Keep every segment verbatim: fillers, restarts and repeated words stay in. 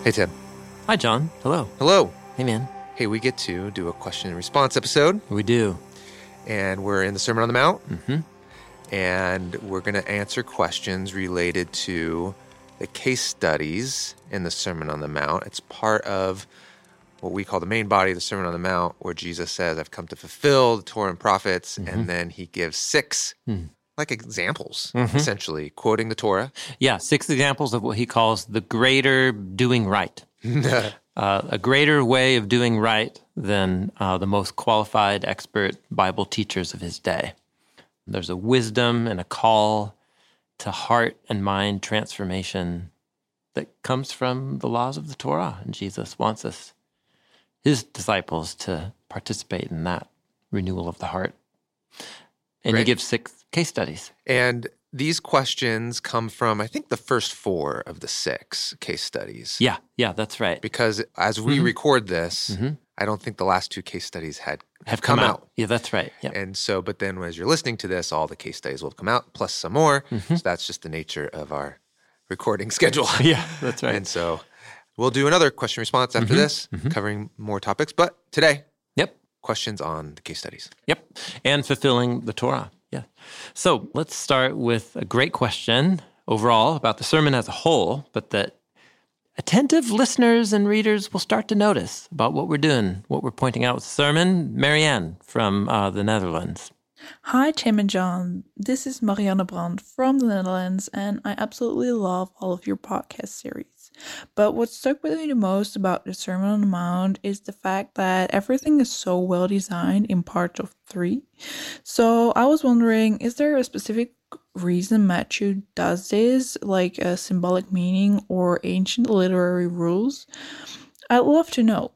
Hey, Tim. Hi, John. Hello. Hello. Hey, man. Hey, we get to do a question and response episode. We do. And we're in the Sermon on the Mount. Mm-hmm. And we're going to answer questions related to the case studies in the Sermon on the Mount. It's part of what we call the main body of the Sermon on the Mount, where Jesus says, I've come to fulfill the Torah and prophets. Mm-hmm. And then he gives six mm. like examples, mm-hmm. essentially, quoting the Torah. Yeah, six examples of what he calls the greater doing right. uh, a greater way of doing right than uh, the most qualified expert Bible teachers of his day. There's a wisdom and a call to heart and mind transformation that comes from the laws of the Torah. And Jesus wants us, his disciples, to participate in that renewal of the heart. And Great. He gives six case studies. And these questions come from, I think, the first four of the six case studies. Yeah, yeah, that's right. Because as we mm-hmm. record this, mm-hmm. I don't think the last two case studies had have, have come, come out. out. Yeah, that's right. Yep. And so, but then as you're listening to this, all the case studies will come out, plus some more. Mm-hmm. So that's just the nature of our recording schedule. Yeah, that's right. And so we'll do another question response after mm-hmm. this, mm-hmm. covering more topics. But today, yep, questions on the case studies. Yep, and fulfilling the Torah. Yeah. So let's start with a great question overall about the sermon as a whole, but that attentive listeners and readers will start to notice about what we're doing, what we're pointing out with the sermon. Marianne from uh, the Netherlands. Hi, Tim and John. This is Marianne Brand from the Netherlands, and I absolutely love all of your podcast series. But what stuck with me the most about the Sermon on the Mount is the fact that everything is so well designed in parts of three. So I was wondering, is there a specific reason Matthew does this, like a symbolic meaning or ancient literary rules? I'd love to know.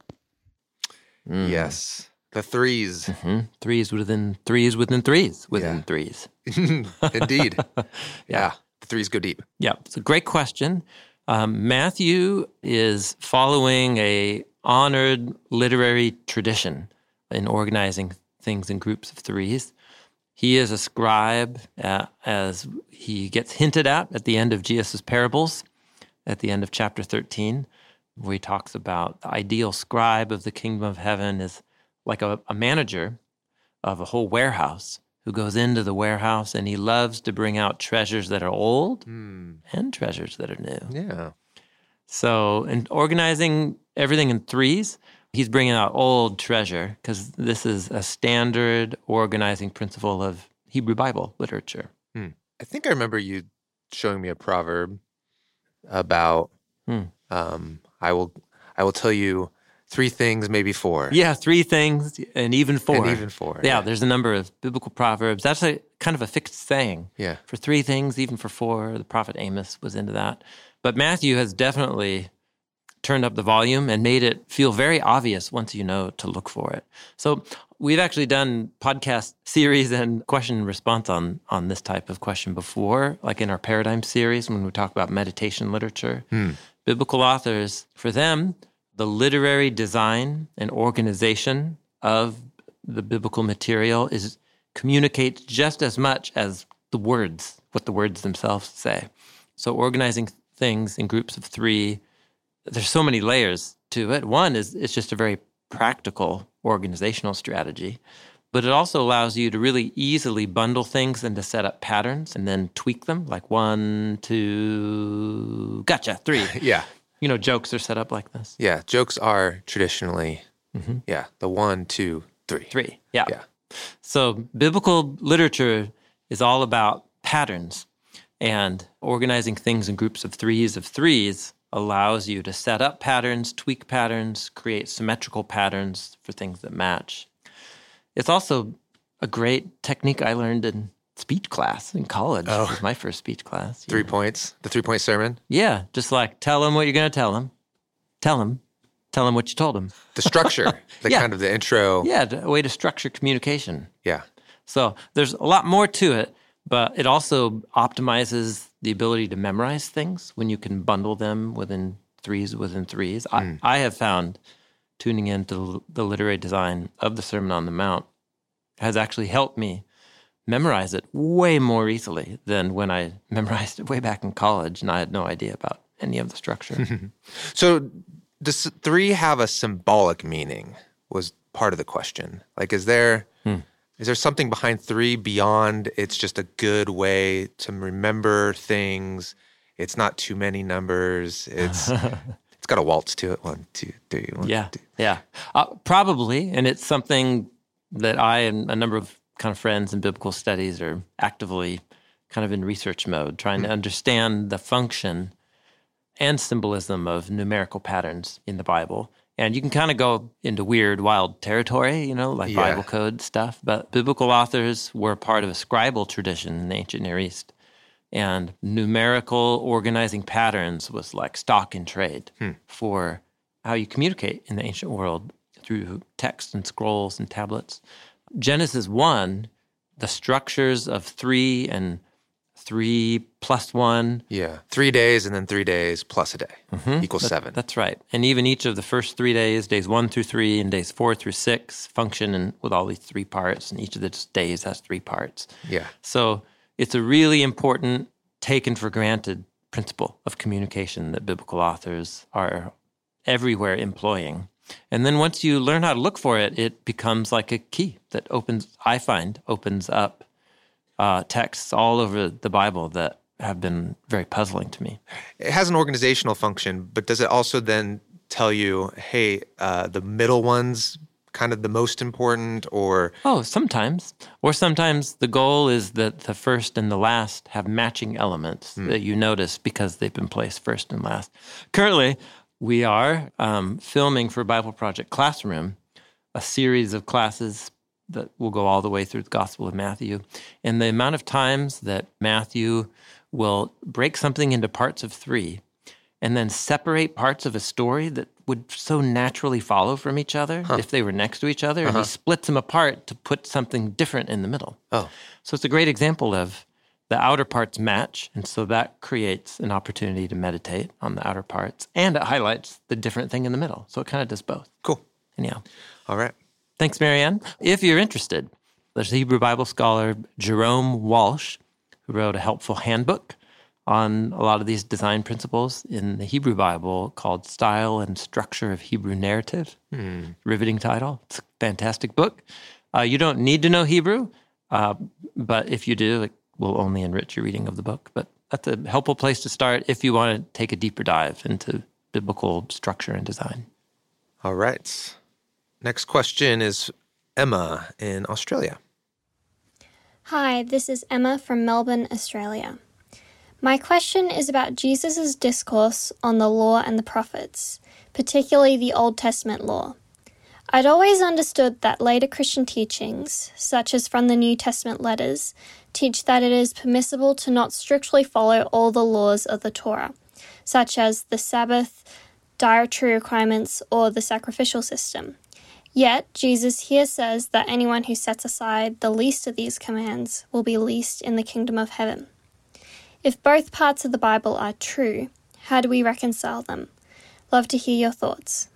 Mm. Yes. The threes. Mm-hmm. Threes within threes within threes within yeah. threes. Indeed. yeah. yeah. The threes go deep. Yeah. It's a great question. Um, Matthew is following a honored literary tradition in organizing things in groups of threes. He is a scribe, uh, as he gets hinted at at the end of Jesus' parables, at the end of chapter thirteen, where he talks about the ideal scribe of the kingdom of heaven is like a, a manager of a whole warehouse who goes into the warehouse and he loves to bring out treasures that are old mm. and treasures that are new. Yeah. So in organizing everything in threes, he's bringing out old treasure because this is a standard organizing principle of Hebrew Bible literature. Hmm. I think I remember you showing me a proverb about hmm. um, I will I will tell you three things, maybe four. Yeah, three things and even four. And even four. Yeah, yeah. There's a number of biblical proverbs. That's a kind of a fixed saying. Yeah. For three things, even for four. The prophet Amos was into that. But Matthew has definitely turned up the volume and made it feel very obvious once you know to look for it. So we've actually done podcast series and question and response on, on this type of question before, like in our Paradigm series when we talk about meditation literature. Hmm. Biblical authors, for them, the literary design and organization of the biblical material is communicates just as much as the words, what the words themselves say. So organizing things in groups of three, there's so many layers to it. One is it's just a very practical organizational strategy, but it also allows you to really easily bundle things and to set up patterns and then tweak them, like one, two, gotcha, three. yeah. You know, jokes are set up like this. Yeah, jokes are traditionally, mm-hmm. yeah, the one, two, three. Three, yeah. Yeah. So biblical literature is all about patterns, and organizing things in groups of threes of threes allows you to set up patterns, tweak patterns, create symmetrical patterns for things that match. It's also a great technique I learned in speech class in college. Oh. It was my first speech class. Three know. points, the three-point sermon? Yeah, just like tell them what you're going to tell them. Tell them. Tell them what you told them. The structure, the yeah. kind of the intro. Yeah, a way to structure communication. Yeah. So there's a lot more to it, but it also optimizes the ability to memorize things when you can bundle them within threes within threes. Mm. I, I have found tuning into the literary design of the Sermon on the Mount has actually helped me memorize it way more easily than when I memorized it way back in college and I had no idea about any of the structure. So does three have a symbolic meaning was part of the question. Like, is there hmm. is there something behind three beyond it's just a good way to remember things? It's not too many numbers. It's it's got a waltz to it. One, two, three, one, yeah, two. Yeah, uh, probably. And it's something that I and a number of kind of friends in biblical studies are actively kind of in research mode, trying mm-hmm. to understand the function and symbolism of numerical patterns in the Bible. And you can kind of go into weird, wild territory, you know, like yeah. Bible code stuff. But biblical authors were part of a scribal tradition in the ancient Near East. And numerical organizing patterns was like stock in trade hmm. for how you communicate in the ancient world through text and scrolls and tablets. Genesis one, the structures of three and three plus one. Yeah, three days and then three days plus a day mm-hmm. equals that, seven. That's right. And even each of the first three days, days one through three and days four through six, function in, with all these three parts, and each of the days has three parts. Yeah. So it's a really important, taken for granted principle of communication that biblical authors are everywhere employing. And then once you learn how to look for it, it becomes like a key that opens, I find, opens up uh, texts all over the Bible that have been very puzzling to me. It has an organizational function, but does it also then tell you, hey, uh, the middle one's kind of the most important, or? Oh, sometimes. Or sometimes the goal is that the first and the last have matching elements mm. that you notice because they've been placed first and last. Currently, we are um, filming for Bible Project Classroom a series of classes that will go all the way through the Gospel of Matthew. And the amount of times that Matthew will break something into parts of three and then separate parts of a story that would so naturally follow from each other huh. if they were next to each other, uh-huh. and he splits them apart to put something different in the middle. Oh. So it's a great example of the outer parts match, and so that creates an opportunity to meditate on the outer parts, and it highlights the different thing in the middle. So it kind of does both. Cool. Anyhow. All right. Thanks, Marianne. If you're interested, there's a Hebrew Bible scholar, Jerome Walsh, who wrote a helpful handbook on a lot of these design principles in the Hebrew Bible called Style and Structure of Hebrew Narrative. Hmm. Riveting title. It's a fantastic book. Uh, you don't need to know Hebrew, uh, but if you do, it will only enrich your reading of the book. But that's a helpful place to start if you want to take a deeper dive into biblical structure and design. All right. Next question is Emma in Australia. Hi, this is Emma from Melbourne, Australia. My question is about Jesus' discourse on the law and the prophets, particularly the Old Testament law. I'd always understood that later Christian teachings, such as from the New Testament letters, teach that it is permissible to not strictly follow all the laws of the Torah, such as the Sabbath, dietary requirements, or the sacrificial system. Yet, Jesus here says that anyone who sets aside the least of these commands will be least in the kingdom of heaven. If both parts of the Bible are true, how do we reconcile them? Love to hear your thoughts.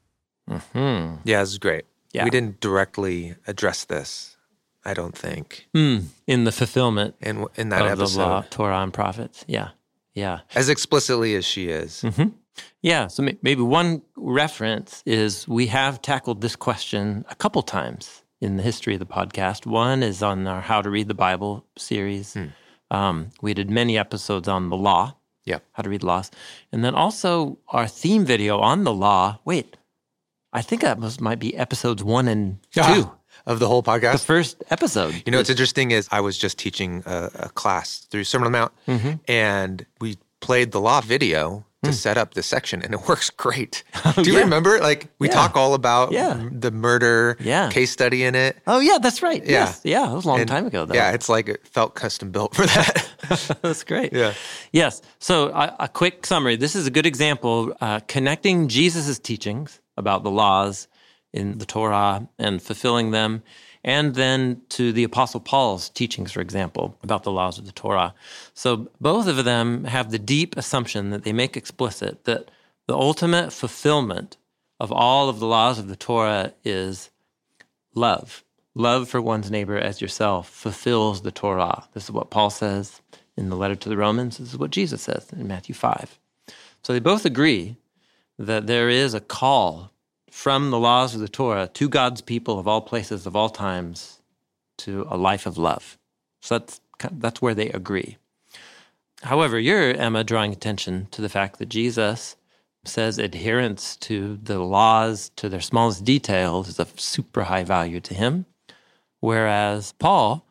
Mm-hmm. Yeah, this is great. Yeah. We didn't directly address this, I don't think. Mm, in the fulfillment in, in that of episode. The law, Torah, and prophets. Yeah, yeah. As explicitly as she is. Mm-hmm. Yeah, so maybe one reference is we have tackled this question a couple times in the history of the podcast. One is on our How to Read the Bible series. Hmm. Um, we did many episodes on the law, yeah, how to read laws. And then also our theme video on the law. Wait, I think that was, might be episodes one and two. Of the whole podcast? The first episode. You know, what's interesting is I was just teaching a, a class through Sermon on the Mount, mm-hmm. and we played the law video to set up this section, and it works great. Do you yeah. remember? Like, we yeah. talk all about yeah. the murder yeah. case study in it. Oh, yeah, that's right. Yeah. Yes. Yeah, it was a long and, time ago, though. Yeah, it's like it felt custom built for that. That's great. Yeah. Yes. So a, a quick summary. This is a good example, uh, connecting Jesus' teachings about the laws in the Torah and fulfilling them, and then to the Apostle Paul's teachings, for example, about the laws of the Torah. So both of them have the deep assumption that they make explicit that the ultimate fulfillment of all of the laws of the Torah is love. Love for one's neighbor as yourself fulfills the Torah. This is what Paul says in the letter to the Romans. This is what Jesus says in Matthew five. So they both agree that there is a call from the laws of the Torah to God's people of all places, of all times, to a life of love. So that's, that's where they agree. However, you're, Emma, drawing attention to the fact that Jesus says adherence to the laws, to their smallest details, is of super high value to him, whereas Paul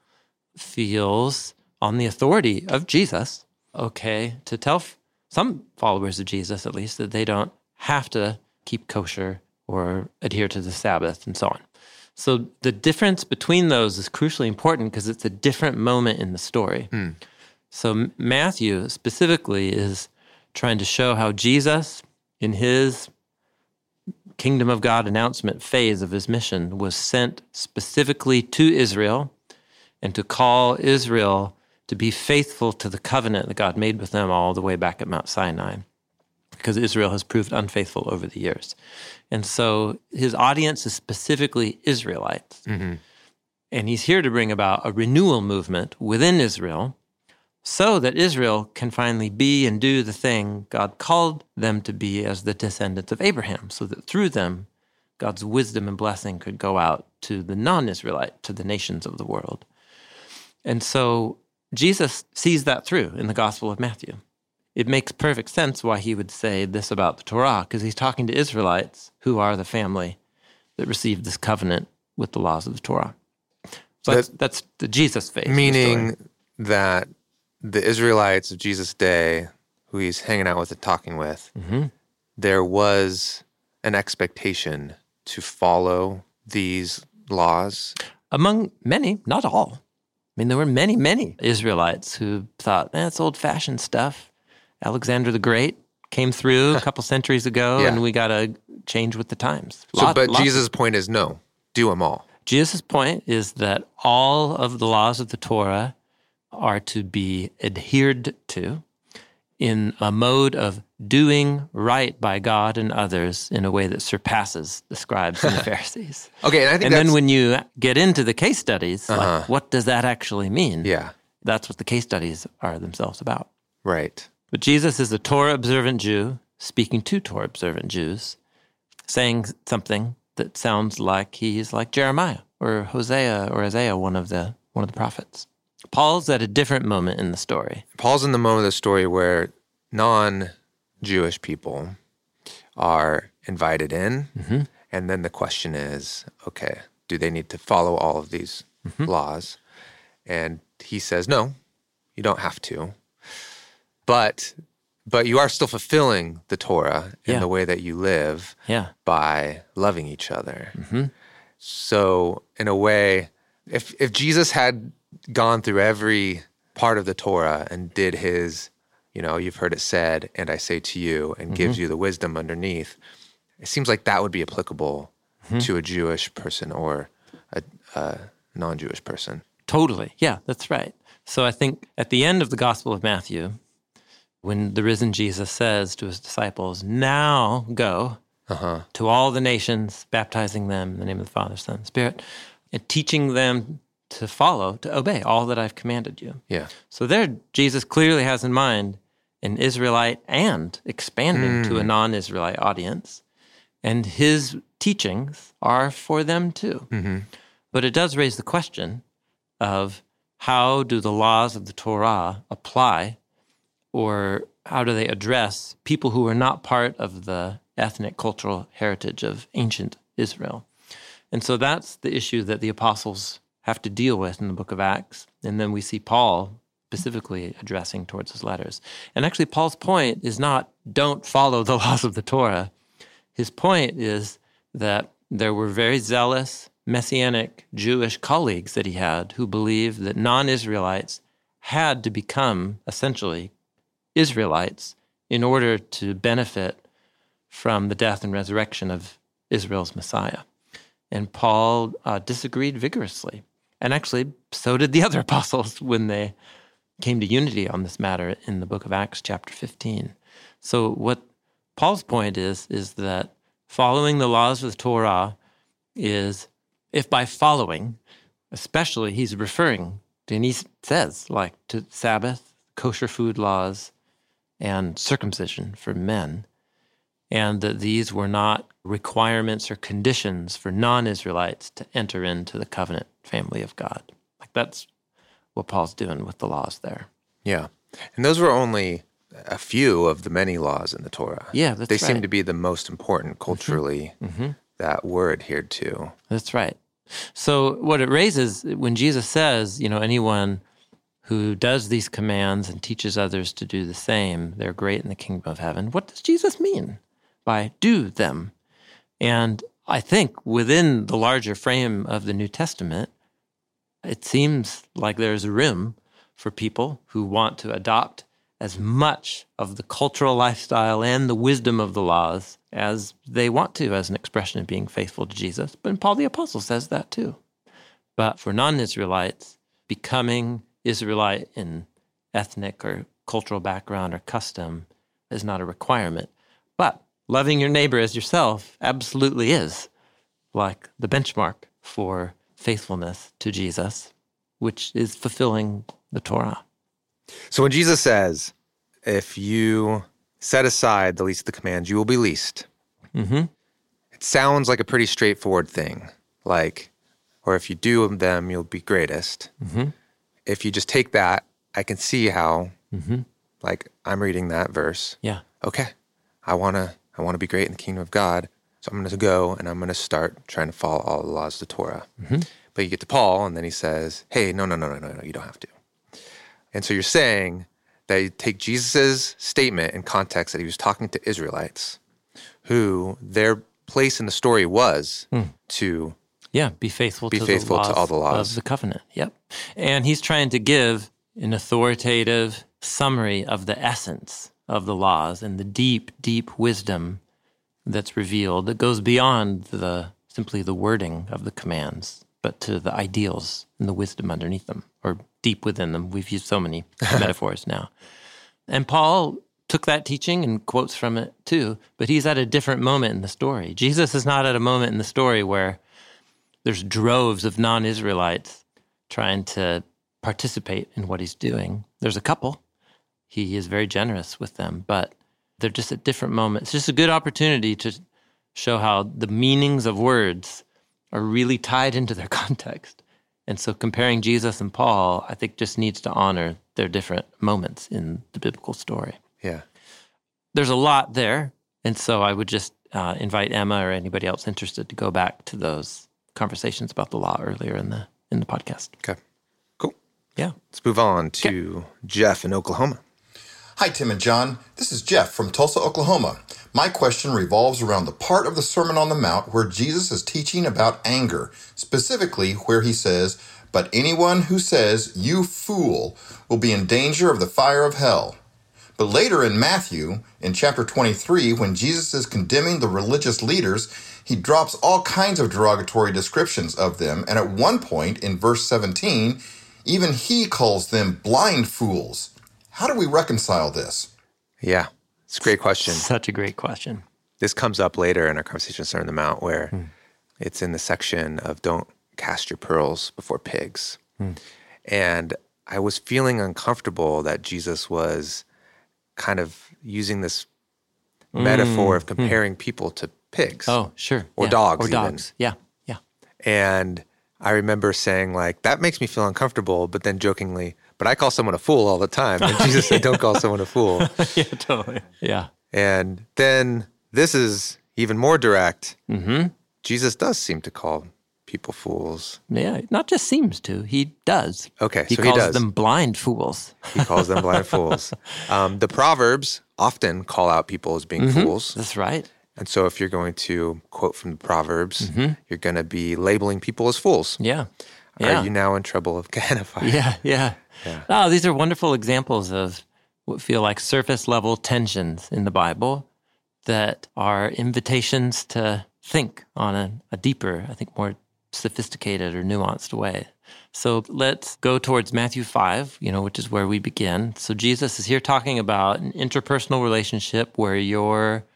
feels on the authority of Jesus, okay, to tell f- some followers of Jesus, at least, that they don't have to keep kosher or adhere to the Sabbath and so on. So the difference between those is crucially important because it's a different moment in the story. Hmm. So Matthew specifically is trying to show how Jesus, in his kingdom of God announcement phase of his mission, was sent specifically to Israel and to call Israel to be faithful to the covenant that God made with them all the way back at Mount Sinai, because Israel has proved unfaithful over the years. And so his audience is specifically Israelites. Mm-hmm. And he's here to bring about a renewal movement within Israel so that Israel can finally be and do the thing God called them to be as the descendants of Abraham, so that through them, God's wisdom and blessing could go out to the non-Israelite, to the nations of the world. And so Jesus sees that through in the Gospel of Matthew. It makes perfect sense why he would say this about the Torah, because he's talking to Israelites who are the family that received this covenant with the laws of the Torah. So That- that's, that's the Jesus phase. of the Meaning story. that the Israelites of Jesus' day, who he's hanging out with and talking with, Mm-hmm. there was an expectation to follow these laws. Among many, not all. I mean, there were many, many Israelites who thought, eh, it's old-fashioned stuff. Alexander the Great came through a couple centuries ago, Yeah. and we got to change with the times. So, Lot- but lots of- Jesus' point is no, do them all. Jesus' point is that all of the laws of the Torah are to be adhered to in a mode of doing right by God and others in a way that surpasses the scribes and the Pharisees. Okay, and I think And that's, then when you get into the case studies, Uh-huh. like what does that actually mean? yeah, That's what the case studies are themselves about. right. But Jesus is a Torah-observant Jew speaking to Torah-observant Jews, saying something that sounds like he's like Jeremiah or Hosea or Isaiah, one of the one of the prophets. Paul's at a different moment in the story. Paul's in the moment of the story where non-Jewish people are invited in, Mm-hmm. and then the question is, okay, do they need to follow all of these Mm-hmm. laws? And he says, no, you don't have to. But but you are still fulfilling the Torah in Yeah. the way that you live Yeah. by loving each other. Mm-hmm. So in a way, if if Jesus had gone through every part of the Torah and did his, you know, you've heard it said, and I say to you, and gives you the wisdom underneath, it seems like that would be applicable to a Jewish person or a, a non-Jewish person. Totally. Yeah, that's right. So I think at the end of the Gospel of Matthew, when the risen Jesus says to his disciples, now go Uh-huh. to all the nations, baptizing them in the name of the Father, Son, and Spirit, and teaching them to follow, to obey all that I've commanded you. Yeah. So there, Jesus clearly has in mind an Israelite and expanding to a non-Israelite audience, and his teachings are for them too. Mm-hmm. But it does raise the question of how do the laws of the Torah apply, or how do they address people who are not part of the ethnic cultural heritage of ancient Israel? And so that's the issue that the apostles have to deal with in the book of Acts. And then we see Paul specifically addressing towards his letters. And actually, Paul's point is not don't follow the laws of the Torah. His point is that there were very zealous Messianic Jewish colleagues that he had who believed that non-Israelites had to become essentially Israelites in order to benefit from the death and resurrection of Israel's Messiah. And Paul uh, disagreed vigorously. And actually, so did the other apostles when they came to unity on this matter in the book of Acts chapter fifteen. So what Paul's point is, is that following the laws of the Torah is, if by following, especially he's referring to, and he says, like, to Sabbath, kosher food laws, and circumcision for men, and that these were not requirements or conditions for non-Israelites to enter into the covenant family of God. Like that's what Paul's doing with the laws there. Yeah. And those were only a few of the many laws in the Torah. Yeah, that's They right. seem to be the most important culturally Mm-hmm. that were adhered to. That's right. So what it raises, when Jesus says, you know, anyone who does these commands and teaches others to do the same, they're great in the kingdom of heaven. What does Jesus mean by do them? And I think within the larger frame of the New Testament, it seems like there's room for people who want to adopt as much of the cultural lifestyle and the wisdom of the laws as they want to as an expression of being faithful to Jesus. But Paul the Apostle says that too. But for non-Israelites, becoming Israelite in ethnic or cultural background or custom is not a requirement. But loving your neighbor as yourself absolutely is, like the benchmark for faithfulness to Jesus, which is fulfilling the Torah. So when Jesus says, if you set aside the least of the commands, you will be least, Mm-hmm. it sounds like a pretty straightforward thing. Like, or if you do them, you'll be greatest. Mm-hmm. If you just take that, I can see how, Mm-hmm. like, I'm reading that verse. Yeah. Okay, I want to I want to be great in the kingdom of God, so I'm going to go and I'm going to start trying to follow all the laws of the Torah. Mm-hmm. But you get to Paul, and then he says, hey, no, no, no, no, no, no, you don't have to. And so you're saying that you take Jesus' statement in context that he was talking to Israelites, who their place in the story was Mm. to Yeah, be faithful, Be to, faithful the to laws all the laws. of the covenant. Yep. And he's trying to give an authoritative summary of the essence of the laws and the deep, deep wisdom that's revealed that goes beyond the simply the wording of the commands, but to the ideals and the wisdom underneath them, or deep within them. We've used so many metaphors now. And Paul took that teaching and quotes from it too, but he's at a different moment in the story. Jesus is not at a moment in the story where there's droves of non-Israelites trying to participate in what he's doing. There's a couple. He is very generous with them, but they're just at different moments. It's just a good opportunity to show how the meanings of words are really tied into their context. And so comparing Jesus and Paul, I think just needs to honor their different moments in the biblical story. Yeah. There's a lot there, and so I would just uh, invite Emma or anybody else interested to go back to those conversations about the law earlier in the in the podcast. Okay. Cool. Yeah. Let's move on to Jeff in Oklahoma. Hi, Tim and John. This is Jeff from Tulsa, Oklahoma. My question revolves around the part of the Sermon on the Mount where Jesus is teaching about anger, specifically where he says, "But anyone who says, 'You fool,' will be in danger of the fire of hell." But later in Matthew, in chapter twenty-three, when Jesus is condemning the religious leaders, he drops all kinds of derogatory descriptions of them, and at one point, in verse seventeen, even he calls them blind fools. How do we reconcile this? Yeah. It's a great question. Such a great question. This comes up later in our conversation on Sermon on the Mount, where hmm. it's in the section of don't cast your pearls before pigs. Hmm. And I was feeling uncomfortable that Jesus was kind of using this mm. metaphor of comparing mm. people to pigs. Oh, sure. Or yeah. dogs Or dogs. even. Yeah, yeah. And I remember saying, like, that makes me feel uncomfortable, but then jokingly, but I call someone a fool all the time. And Jesus said, don't call someone a fool. Yeah, totally. Yeah. And then this is even more direct. Mm-hmm. Jesus does seem to call people fools. Yeah, not just seems to. He does. Okay, he so calls he does. them blind fools. He calls them blind fools. Um, the Proverbs often call out people as being mm-hmm. fools. That's right. And so if you're going to quote from the Proverbs, mm-hmm. you're going to be labeling people as fools. Yeah. yeah. Are you now in trouble of Gehenna fire? Yeah, yeah. yeah. Oh, these are wonderful examples of what feel like surface level tensions in the Bible that are invitations to think on a, a deeper, I think more sophisticated or nuanced way. So let's go towards Matthew five, you know, which is where we begin. So Jesus is here talking about an interpersonal relationship where you're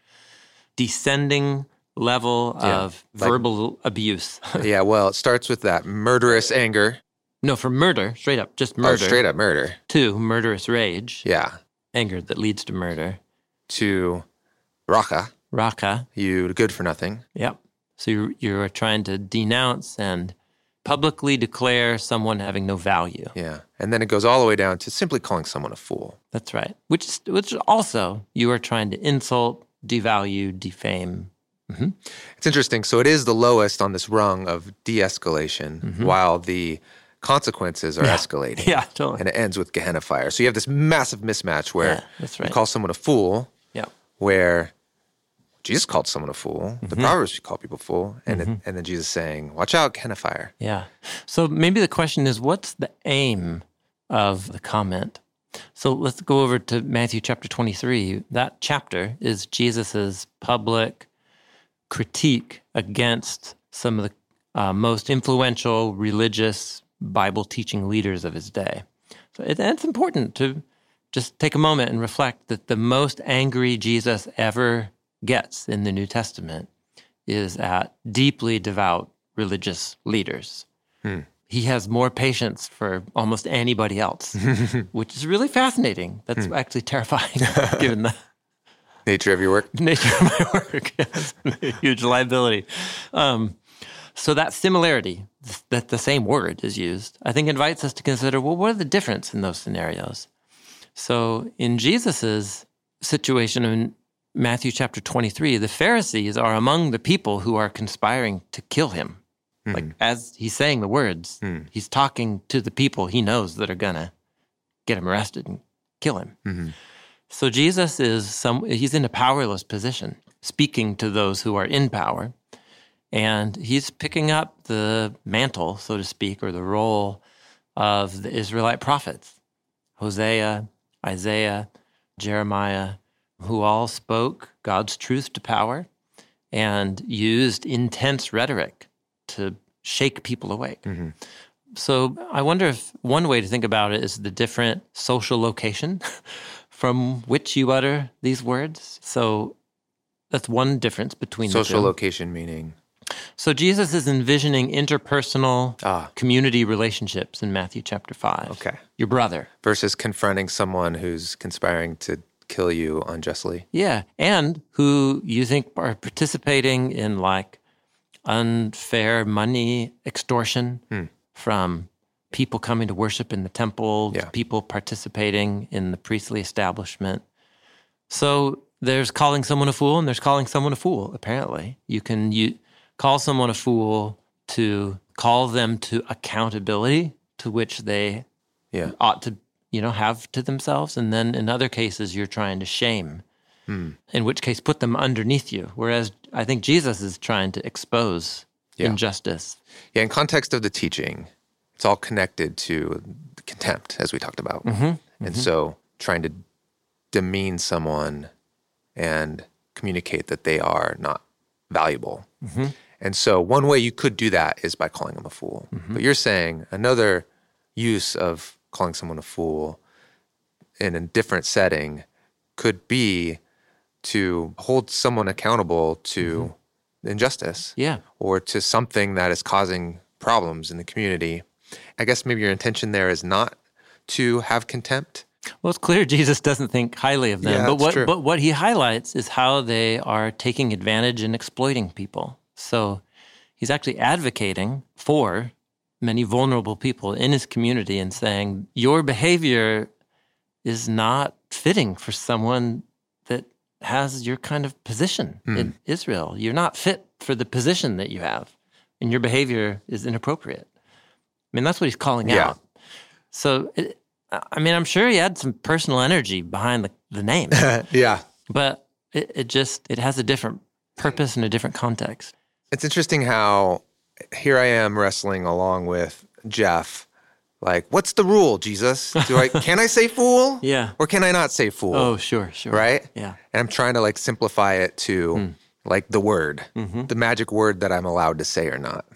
descending level yeah, of like, verbal abuse. Yeah, well, it starts with that murderous anger. No, from murder, straight up, just murder. Oh, straight up murder. To murderous rage. Yeah. anger that leads to murder. to raka, Raka, you good for nothing. yep. So you're, you're trying to denounce and publicly declare someone having no value. Yeah. And then it goes all the way down to simply calling someone a fool. That's right. Which is, which also, you are trying to insult, devalue, defame. Mm-hmm. It's interesting. So it is the lowest on this rung of de-escalation, Mm-hmm. while the consequences are Yeah. escalating. Yeah, totally. And it ends with Gehenna fire. So you have this massive mismatch where Yeah, that's right. you call someone a fool, Yeah. where Jesus called someone a fool. The Mm-hmm. Proverbs call people fool. And, it, and then Jesus saying, watch out, Gehenna fire. Yeah. So maybe the question is, what's the aim of the comment? So let's go over to Matthew chapter twenty-three. That chapter is Jesus's public critique against some of the uh, most influential religious Bible teaching leaders of his day. So it, it's important to just take a moment and reflect that the most angry Jesus ever gets in the New Testament is at deeply devout religious leaders. Hmm. He has more patience for almost anybody else, which is really fascinating. That's Hmm. actually terrifying, given the Nature of your work. nature of my work. Yes, a huge liability. Um, so that similarity, th- that the same word is used, I think invites us to consider, well, what are the difference in those scenarios? So in Jesus's situation in Matthew chapter twenty-three, the Pharisees are among the people who are conspiring to kill him. Mm-hmm. Like, as he's saying the words, Mm. he's talking to the people he knows that are going to get him arrested and kill him. Mhm. So Jesus is some, he's in a powerless position, speaking to those who are in power. And he's picking up the mantle, so to speak, or the role of the Israelite prophets, Hosea, Isaiah, Jeremiah, who all spoke God's truth to power and used intense rhetoric to shake people awake. Mhm. So I wonder if one way to think about it is the different social location from which you utter these words. So that's one difference between Social the two. location meaning. So Jesus is envisioning interpersonal Ah. community relationships in Matthew chapter five. Okay. Your brother. Versus confronting someone who's conspiring to kill you unjustly. Yeah. And who you think are participating in like unfair money extortion Hmm. from people coming to worship in the temple, Yeah. people participating in the priestly establishment. So there's calling someone a fool and there's calling someone a fool, apparently. You can you, call someone a fool to call them to accountability to which they Yeah. ought to, you know, have to themselves. And then in other cases, you're trying to shame, Hmm. in which case put them underneath you. Whereas I think Jesus is trying to expose Yeah. injustice. Yeah, in context of the teaching, it's all connected to contempt, as we talked about. And so trying to demean someone and communicate that they are not valuable. And so one way you could do that is by calling them a fool. But you're saying another use of calling someone a fool in a different setting could be to hold someone accountable to injustice Yeah. or to something that is causing problems in the community. I guess maybe your intention there is not to have contempt. Well, it's clear Jesus doesn't think highly of them. Yeah, but that's what true. but what he highlights is how they are taking advantage and exploiting people. So he's actually advocating for many vulnerable people in his community and saying, your behavior is not fitting for someone that has your kind of position Hmm. in Israel. You're not fit for the position that you have, and your behavior is inappropriate. I mean, that's what he's calling Yeah. out. So, it, I mean, I'm sure he had some personal energy behind the, the name, Yeah. but it, it just, it has a different purpose and a different context. It's interesting how here I am wrestling along with Jeff. Like, what's the rule, Jesus? Do I can I say fool? Yeah. Or can I not say fool? Oh, sure, sure. Right? Yeah. And I'm trying to like simplify it to like the word, the magic word that I'm allowed to say or not.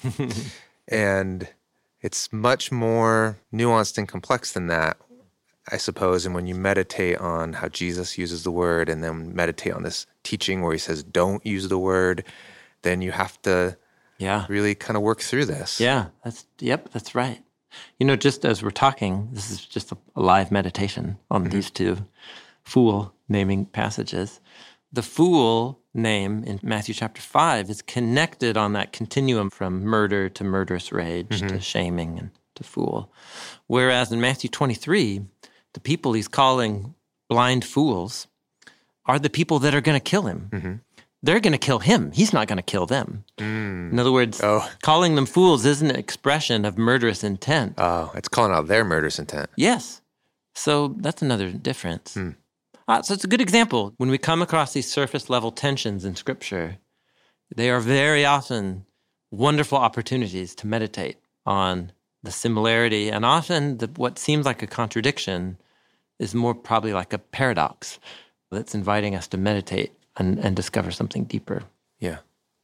And it's much more nuanced and complex than that, I suppose. And when you meditate on how Jesus uses the word and then meditate on this teaching where he says, don't use the word, then you have to Yeah. really kind of work through this. Yeah. That's, yep, that's right. You know, just as we're talking, this is just a, a live meditation on these two. fool naming passages. The fool name in Matthew chapter five is connected on that continuum from murder to murderous rage mm-hmm. to shaming and to fool. Whereas in Matthew twenty-three, the people he's calling blind fools are the people that are going to kill him. Mm-hmm. They're going to kill him. He's not going to kill them. Mm. In other words, oh. calling them fools isn't an expression of murderous intent. Oh, it's calling out their murderous intent. Yes. So that's another difference. Mm. Uh, so it's a good example. When we come across these surface-level tensions in Scripture, they are very often wonderful opportunities to meditate on the similarity, and often the, what seems like a contradiction is more probably like a paradox that's inviting us to meditate and, and discover something deeper. Yeah.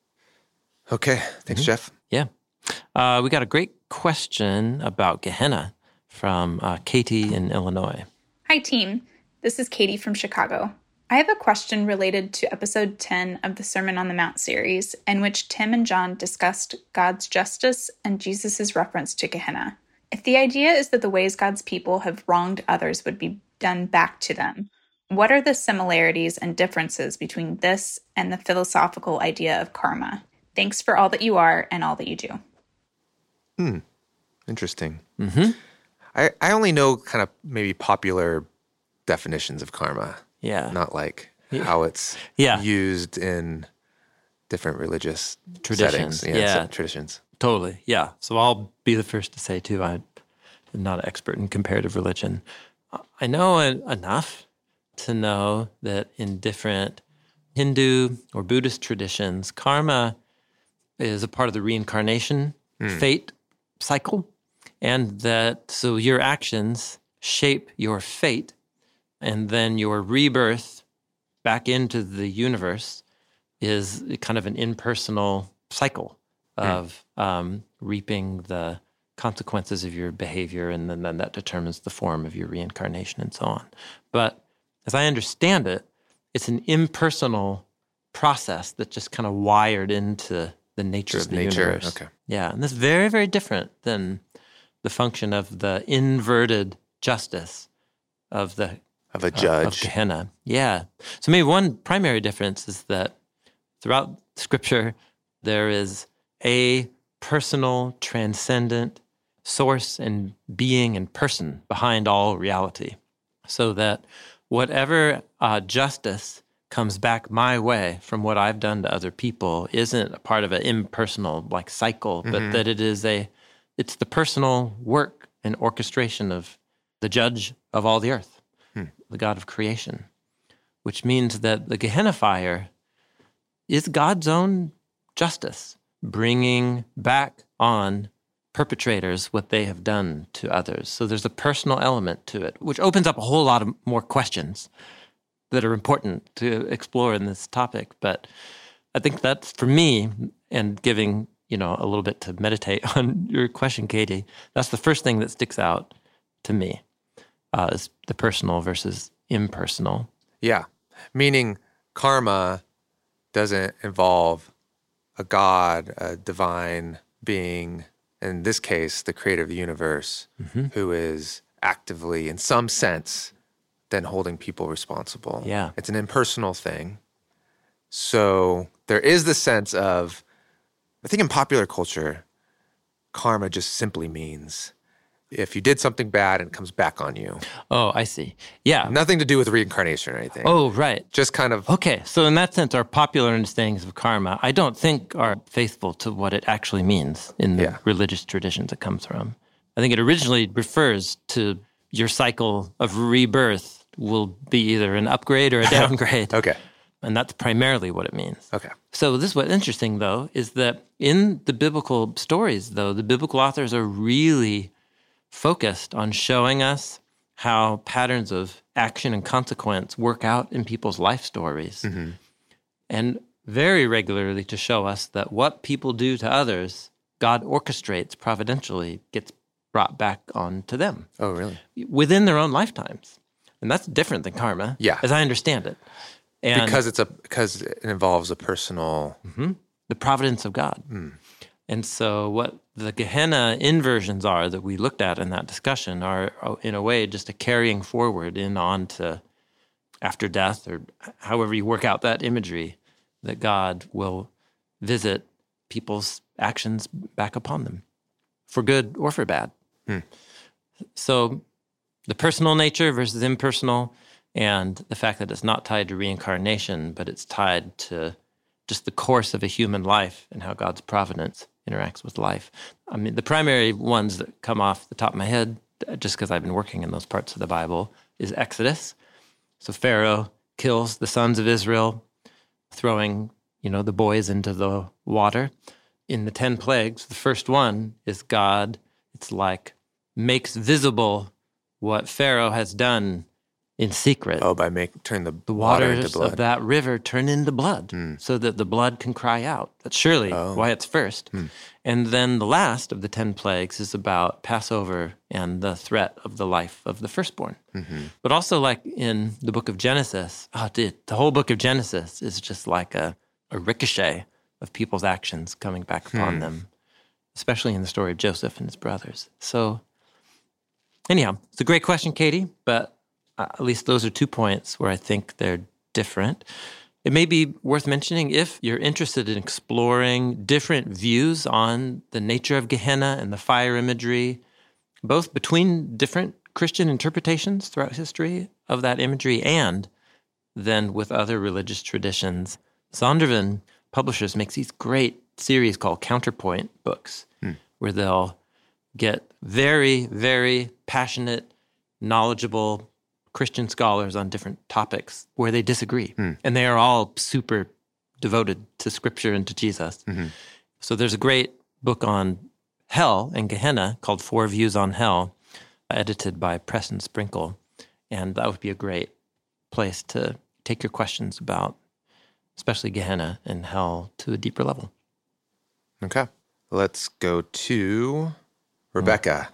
Okay. Thanks, mm-hmm. Jeff. Yeah. Uh, we got a great question about Gehenna from uh, Katie in Illinois. Hi, team. This is Katie from Chicago. I have a question related to episode ten of the Sermon on the Mount series, in which Tim and John discussed God's justice and Jesus' reference to Gehenna. If the idea is that the ways God's people have wronged others would be done back to them, what are the similarities and differences between this and the philosophical idea of karma? Thanks for all that you are and all that you do. Hmm. Interesting. Mm-hmm. I, I only know kind of maybe popular definitions of karma. Yeah. Not like yeah. how it's yeah. used in different religious traditions. settings. Yeah, yeah. Traditions. Totally. Yeah. So I'll be the first to say, too, I'm not an expert in comparative religion. I know enough to know that in different Hindu or Buddhist traditions, karma is a part of the reincarnation mm. fate cycle, and that so your actions shape your fate, and then your rebirth back into the universe is kind of an impersonal cycle of mm. um, reaping the consequences of your behavior, and then, then that determines the form of your reincarnation and so on. But as I understand it, it's an impersonal process that's just kind of wired into the nature just of the nature. universe. Okay. Yeah, and that's very, very different than the function of the inverted justice of the of a judge. Uh, of Gehenna. Yeah. So maybe one primary difference is that throughout Scripture, there is a personal, transcendent source and being and person behind all reality, so that whatever uh, justice comes back my way from what I've done to other people isn't a part of an impersonal like cycle, but mm-hmm. that it is a, it's the personal work and orchestration of the judge of all the earth, hmm. the God of creation, which means that the Gehenna fire is God's own justice, bringing back on perpetrators what they have done to others. So there's a personal element to it, which opens up a whole lot of more questions that are important to explore in this topic. But I think that's, for me, and giving, you know, a little bit to meditate on your question, Katie, that's the first thing that sticks out to me, uh, is the personal versus impersonal. Yeah, meaning karma doesn't involve a God, a divine being, in this case, the creator of the universe, mm-hmm. who is actively, in some sense, then holding people responsible. Yeah. It's an impersonal thing. So there is the sense of, I think in popular culture, karma just simply means if you did something bad and it comes back on you. Oh, I see. Yeah. Nothing to do with reincarnation or anything. Oh, right. Just kind of... Okay, so in that sense, our popular understandings of karma, I don't think are faithful to what it actually means in the yeah. religious traditions it comes from. I think it originally refers to your cycle of rebirth will be either an upgrade or a downgrade. Okay. And that's primarily what it means. Okay. So this is what's interesting, though, is that in the biblical stories, though, the biblical authors are really focused on showing us how patterns of action and consequence work out in people's life stories. Mm-hmm. And very regularly to show us that what people do to others, God orchestrates providentially, gets brought back on to them. Oh, really? Within their own lifetimes. And that's different than karma, yeah. as I understand it. And because it's a because it involves a personal... Mm-hmm, the providence of God. Mm. And so what the Gehenna inversions are that we looked at in that discussion are, in a way, just a carrying forward in on to after death, or however you work out that imagery, that God will visit people's actions back upon them, for good or for bad. Hmm. So the personal nature versus impersonal, and the fact that it's not tied to reincarnation, but it's tied to just the course of a human life and how God's providence interacts with life. I mean, the primary ones that come off the top of my head, just because I've been working in those parts of the Bible, is Exodus. So Pharaoh kills the sons of Israel, throwing, you know, the boys into the water. In the ten plagues, the first one is God, it's like, makes visible what Pharaoh has done in secret. Oh, by make turn the, The water waters into blood. of that river turn into blood, Mm. so that the blood can cry out. That's surely Oh. why it's first. Hmm. And then the last of the ten plagues is about Passover and the threat of the life of the firstborn. Mm-hmm. But also, like in the book of Genesis, oh, dude, the whole book of Genesis is just like a, a ricochet of people's actions coming back upon Hmm. them, especially in the story of Joseph and his brothers. So anyhow, it's a great question, Katie, but uh, at least those are two points where I think they're different. It may be worth mentioning, if you're interested in exploring different views on the nature of Gehenna and the fire imagery, both between different Christian interpretations throughout history of that imagery and then with other religious traditions. Zondervan Publishers makes these great series called Counterpoint books, Hmm. where they'll get very, very passionate, knowledgeable Christian scholars on different topics where they disagree. Hmm. And they are all super devoted to Scripture and to Jesus. Mhm. So there's a great book on hell and Gehenna called Four Views on Hell, edited by Preston Sprinkle. And that would be a great place to take your questions about, especially Gehenna and hell, to a deeper level. Okay. Let's go to Rebecca.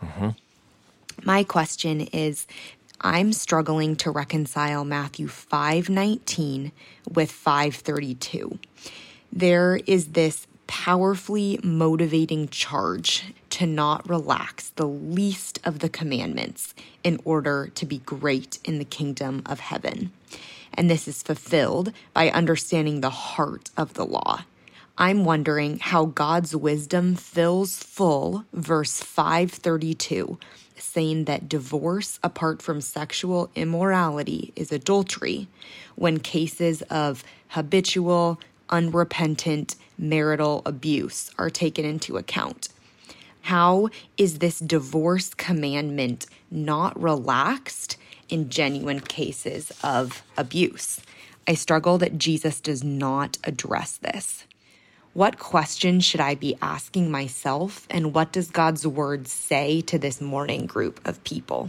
My question is, I'm struggling to reconcile Matthew five nineteen with five thirty-two. There is this powerfully motivating charge to not relax the least of the commandments in order to be great in the kingdom of heaven. And this is fulfilled by understanding the heart of the law. I'm wondering how God's wisdom fills full verse five thirty-two, saying that divorce apart from sexual immorality is adultery, when cases of habitual, unrepentant marital abuse are taken into account. How is this divorce commandment not relaxed in genuine cases of abuse? I struggle that Jesus does not address this. What question should I be asking myself, and what does God's word say to this morning group of people?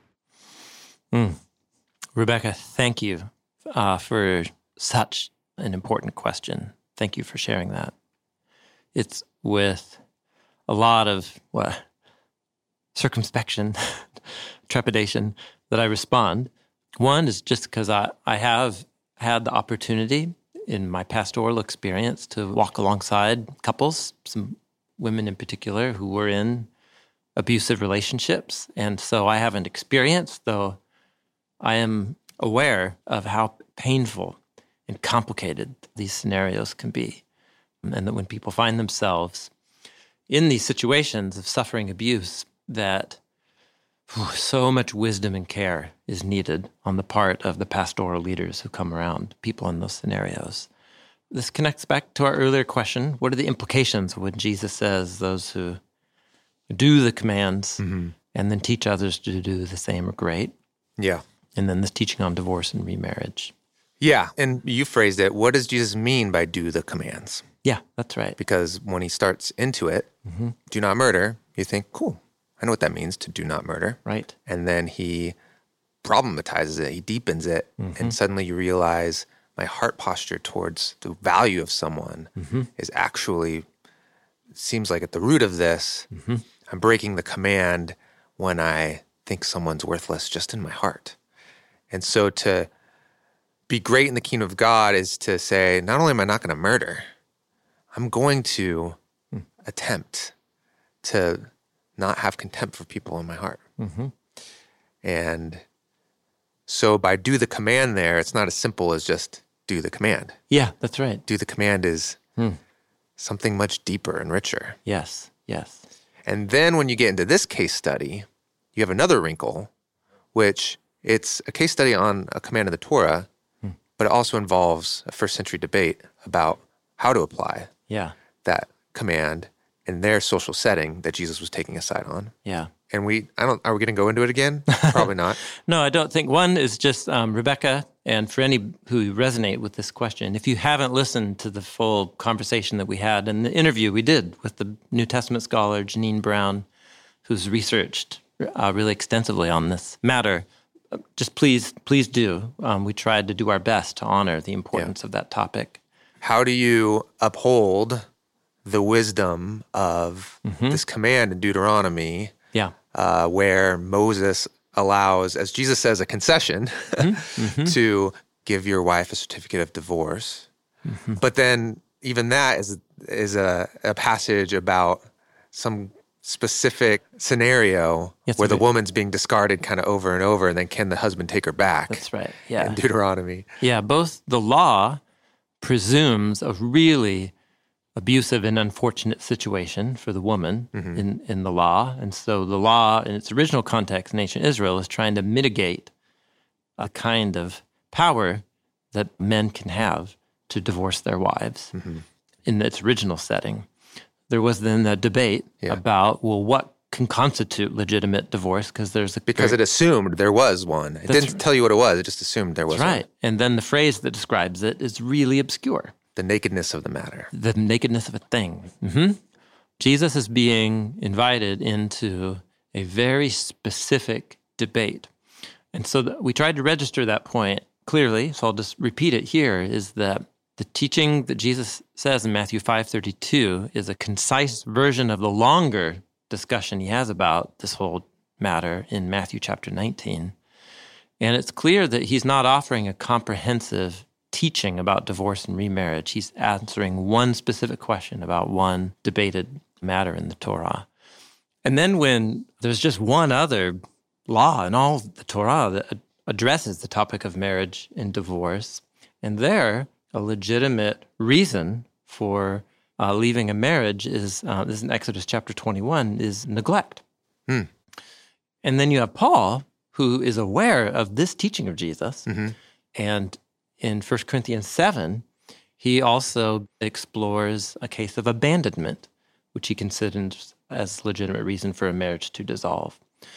Mm. Rebecca, thank you uh, for such an important question. Thank you for sharing that. It's with a lot of what, circumspection, trepidation that I respond. One is just because I, I have had the opportunity in my pastoral experience to walk alongside couples, some women in particular, who were in abusive relationships. And so I haven't experienced, though I am aware of how painful and complicated these scenarios can be. And that when people find themselves in these situations of suffering abuse, that whew, so much wisdom and care is needed on the part of the pastoral leaders who come around people in those scenarios. This connects back to our earlier question. What are the implications when Jesus says those who do the commands Mm-hmm. and then teach others to do the same are great? Yeah. And then this teaching on divorce and remarriage. Yeah. And you phrased it. What does Jesus mean by do the commands? Yeah, that's right. Because when he starts into it, Mm-hmm. do not murder, you think, cool, I know what that means to do not murder. Right. And then he problematizes it, he deepens it, Mm-hmm. and suddenly you realize my heart posture towards the value of someone Mm-hmm. is actually, seems like at the root of this, Mm-hmm. I'm breaking the command when I think someone's worthless just in my heart. And so to be great in the kingdom of God is to say, not only am I not going to murder, I'm going to attempt to not have contempt for people in my heart. Mm-hmm. And So by do the command there, it's not as simple as just do the command. Yeah, that's right. Do the command is Hmm. something much deeper and richer. Yes, yes. And then when you get into this case study, you have another wrinkle, which it's a case study on a command of the Torah, Hmm. but it also involves a first century debate about how to apply Yeah, that command in their social setting that Jesus was taking a side on. yeah. And we, I don't, are we going to go into it again? Probably not. No, I don't think. One is just um, Rebecca, and for any who resonate with this question, if you haven't listened to the full conversation that we had and the interview we did with the New Testament scholar Janine Brown, who's researched uh, really extensively on this matter, uh, just please, please do. Um, we tried to do our best to honor the importance Yeah. of that topic. How do you uphold the wisdom of Mm-hmm. this command in Deuteronomy, Yeah, uh, where Moses allows, as Jesus says, a concession Mm-hmm. to give your wife a certificate of divorce. Mm-hmm. But then even that is is a, a passage about some specific scenario Yes, where the it- woman's being discarded kind of over and over, and then can the husband take her back? that's right. Yeah. In Deuteronomy. Yeah, both the law presumes a really abusive and unfortunate situation for the woman Mm-hmm. in, in the law. And so the law, in its original context in ancient Israel, is trying to mitigate a kind of power that men can have to divorce their wives Mm-hmm. in its original setting. There was then a debate Yeah. about, well, what can constitute legitimate divorce? Because there's a Because it assumed there was one. It That's didn't tell you what it was. It just assumed there was That's right. one. And then the phrase that describes it is really obscure. The nakedness of the matter. The nakedness of a thing. hmm Jesus is being invited into a very specific debate. And so th- we tried to register that point clearly, so I'll just repeat it here, is that the teaching that Jesus says in Matthew five thirty-two is a concise version of the longer discussion he has about this whole matter in Matthew chapter nineteen. And it's clear that he's not offering a comprehensive teaching about divorce and remarriage. He's answering one specific question about one debated matter in the Torah. And then when there's just one other law in all the Torah that addresses the topic of marriage and divorce, and there a legitimate reason for uh, leaving a marriage is, uh, this is in Exodus chapter twenty-one, is neglect. Hmm. And then you have Paul, who is aware of this teaching of Jesus, Mm-hmm. and in First Corinthians seven, he also explores a case of abandonment, which he considers as legitimate reason for a marriage to dissolve.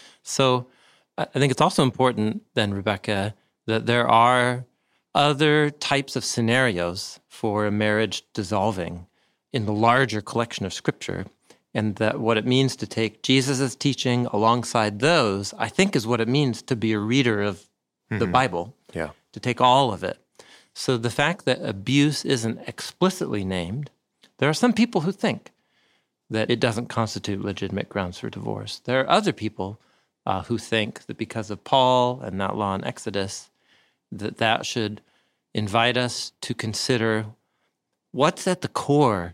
So I think it's also important then, Rebecca, that there are other types of scenarios for a marriage dissolving in the larger collection of Scripture, and that what it means to take Jesus' teaching alongside those, I think, is what it means to be a reader of the Mhm. Bible, Yeah. to take all of it. So the fact that abuse isn't explicitly named, there are some people who think that it doesn't constitute legitimate grounds for divorce. There are other people uh, who think that because of Paul and that law in Exodus, that that should invite us to consider what's at the core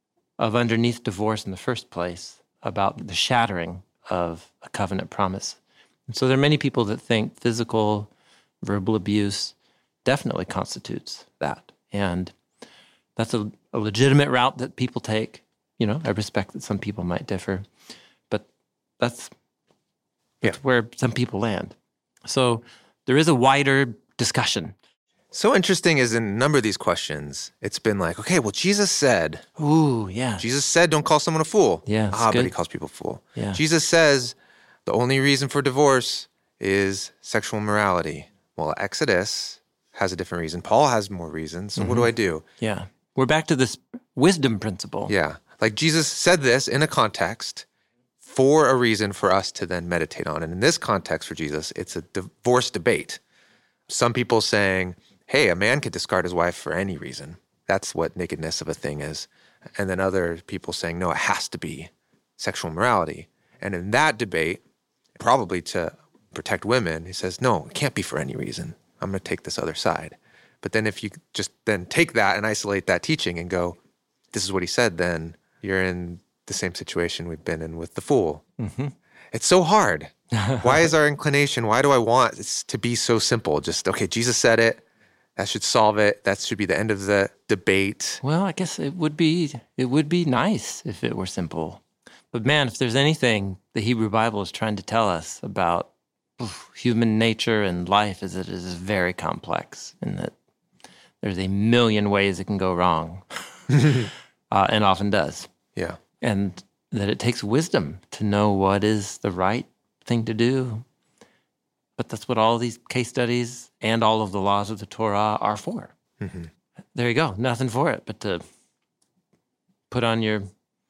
of underneath divorce in the first place about the shattering of a covenant promise. And so there are many people that think physical, verbal abuse definitely constitutes that. And that's a, a legitimate route that people take. You know, I respect that some people might differ, but that's, that's Yeah. where some people land. So there is a wider discussion. So interesting is in a number of these questions, it's been like, okay, well, Jesus said, Ooh, yeah. Jesus said, don't call someone a fool. Yeah, it's Ah, but good. he calls people fool. Yeah. Jesus says the only reason for divorce is sexual immorality. Well, Exodus has a different reason. Paul has more reasons. So what do I do? Yeah. We're back to this wisdom principle. Yeah. Like Jesus said this in a context for a reason for us to then meditate on. And in this context for Jesus, it's a divorce debate. Some people saying, hey, a man could discard his wife for any reason. That's what nakedness of a thing is. And then other people saying, no, it has to be sexual immorality. And in that debate, probably to protect women, he says, no, it can't be for any reason. I'm going to take this other side. But then if you just then take that and isolate that teaching and go, this is what he said, then you're in the same situation we've been in with the fool. Mm-hmm. it's so hard. Why is our inclination, why do I want it to be so simple? Just, okay, Jesus said it. That should solve it. That should be the end of the debate. Well, I guess it would be it would be nice if it were simple. But man, if there's anything the Hebrew Bible is trying to tell us about oof, human nature and life, is that it is very complex and that there's a million ways it can go wrong, uh, and often does. Yeah. And that it takes wisdom to know what is the right thing to do. But that's what all these case studies and all of the laws of the Torah are for. Mm-hmm. There you go. Nothing for it but to put on your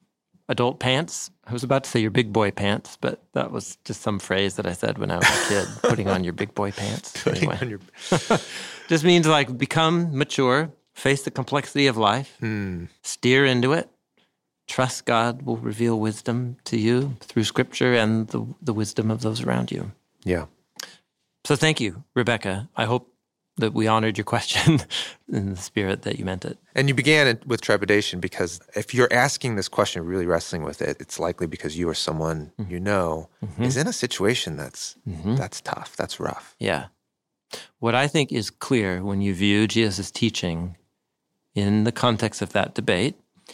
adult pants. I was about to say your big boy pants, but that was just some phrase that I said when I was a kid, putting on your big boy pants. Putting Anyway. on your... Just means like become mature, face the complexity of life, Mm. steer into it, trust God will reveal wisdom to you through Scripture and the, the wisdom of those around you. Yeah. So thank you, Rebecca. I hope that we honored your question in the spirit that you meant it. And you began it with trepidation because if you're asking this question, really wrestling with it, it's likely because you or someone mm-hmm. you know mm-hmm. is in a situation that's mm-hmm. that's tough, that's rough. Yeah. What I think is clear when you view Jesus' teaching in the context of that debate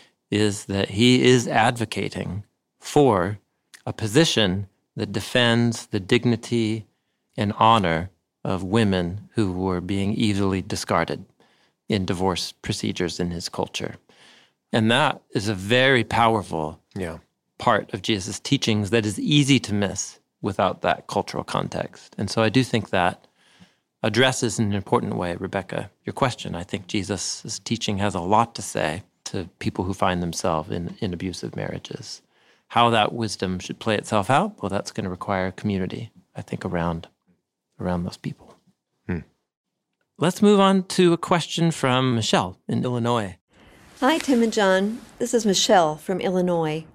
is that he is advocating for a position that defends the dignity and honor of women who were being easily discarded in divorce procedures in his culture. And that is a very powerful yeah. part of Jesus' teachings that is easy to miss without that cultural context. And so I do think that addresses in an important way, Rebecca, your question. I think Jesus' teaching has a lot to say to people who find themselves in, in abusive marriages. How that wisdom should play itself out, well, that's going to require community, I think, around around those people. Hmm. Let's move on to a question from Michelle in Illinois. Hi, Tim and John. This is Michelle from Illinois.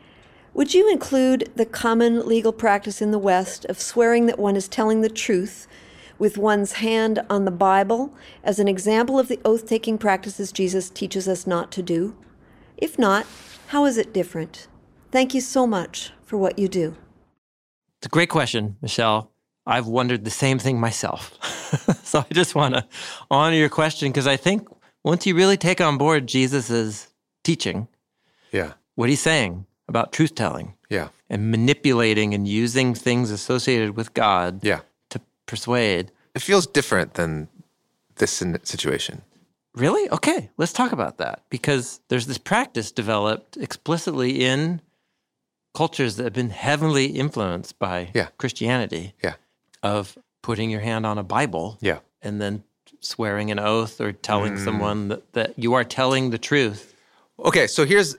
Would you include the common legal practice in the West of swearing that one is telling the truth with one's hand on the Bible as an example of the oath-taking practices Jesus teaches us not to do? If not, how is it different? Thank you so much for what you do. It's a great question, Michelle. I've wondered the same thing myself. So I just want to honor your question because I think once you really take on board Jesus's teaching, yeah, what he's saying about truth-telling yeah. and manipulating and using things associated with God yeah. to persuade. It feels different than this situation. Really? Okay, let's talk about that because there's this practice developed explicitly in cultures that have been heavily influenced by yeah. Christianity. Yeah. Of putting your hand on a Bible yeah. and then swearing an oath or telling mm. someone that, that you are telling the truth. Okay, so here's...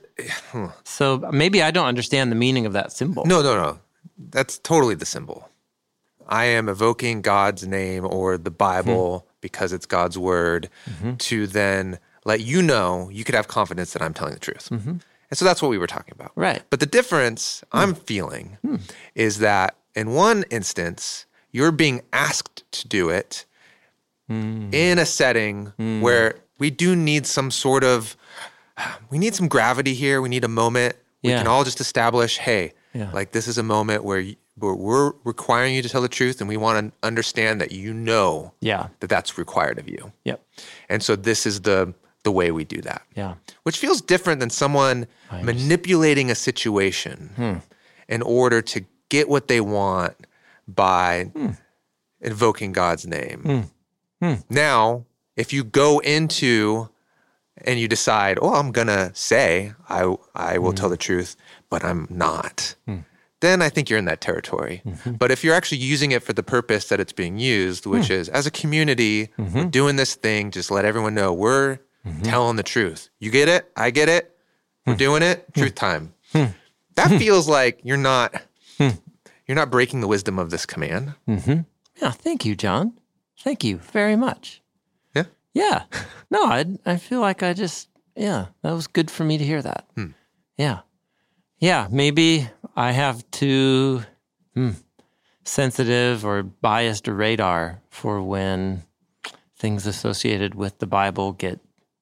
So maybe I don't understand the meaning of that symbol. No, no, no. That's totally the symbol. I am evoking God's name or the Bible mm-hmm. because it's God's word mm-hmm. to then let you know you could have confidence that I'm telling the truth. Mm-hmm. And so that's what we were talking about. Right. But the difference mm. I'm feeling mm. is that in one instance... you're being asked to do it mm. in a setting mm. where we do need some sort of, we need some gravity here. We need a moment. We yeah. can all just establish, hey, yeah. like this is a moment where, you, where we're requiring you to tell the truth and we want to understand that you know yeah. that that's required of you. Yep. And so this is the the way we do that. Yeah. Which feels different than someone manipulating a situation hmm. in order to get what they want by hmm. invoking God's name. Hmm. Hmm. Now, if you go into and you decide, oh, I'm going to say I I will hmm. tell the truth, but I'm not, hmm. then I think you're in that territory. Mm-hmm. But if you're actually using it for the purpose that it's being used, which hmm. is as a community, mm-hmm. we're doing this thing, just let everyone know we're mm-hmm. telling the truth. You get it? I get it. We're hmm. doing it. Truth time. Hmm. That feels like you're not... You're not breaking the wisdom of this command. Mm-hmm. Yeah, thank you, John. Thank you very much. Yeah? Yeah. No, I I feel like I just, yeah, that was good for me to hear that. Hmm. Yeah. Yeah, maybe I have too hmm, sensitive or biased a radar for when things associated with the Bible get